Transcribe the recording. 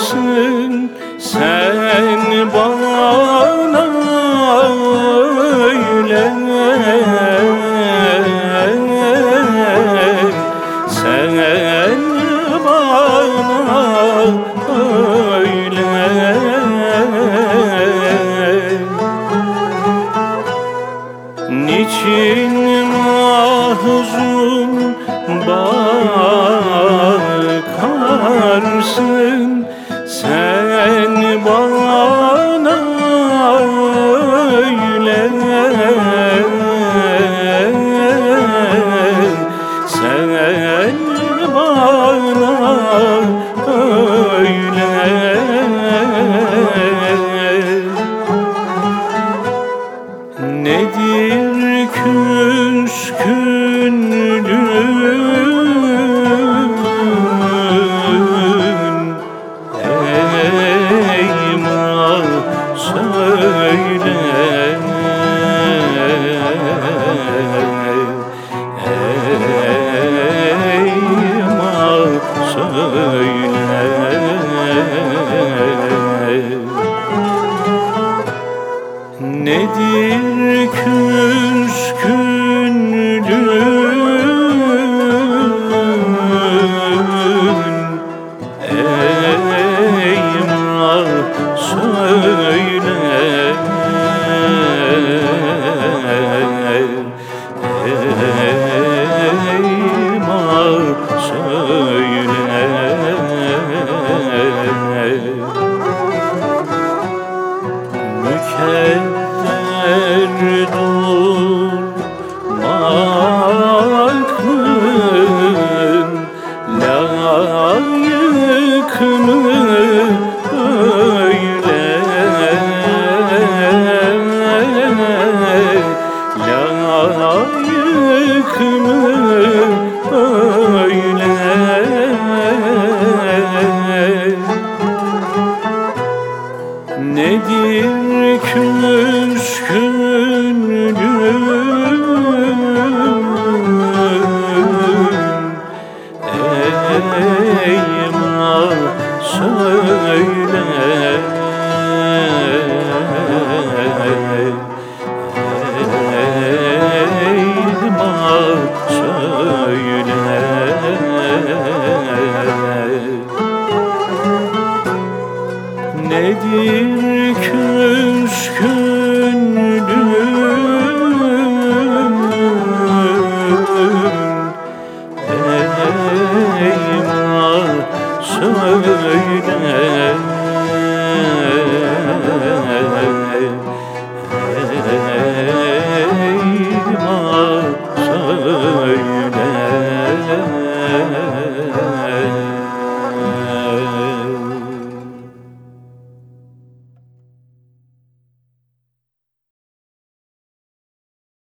bakarsın sen bana öyle, sen bana öyle. Niçin mahzun bakarsın sen bana öyle, sen bana öyle. Nedir küskünlüğün, eyman söyle, eyman söyle. Nedir küskünlüğün, eyman söyle, eyman söyle. Mükedder durmakın layık mı öyle, layık mı öyle. Nedir küskünlüğün, eyman söyle, eyman söyle. Nedir küskünlüğün, eyman söyle.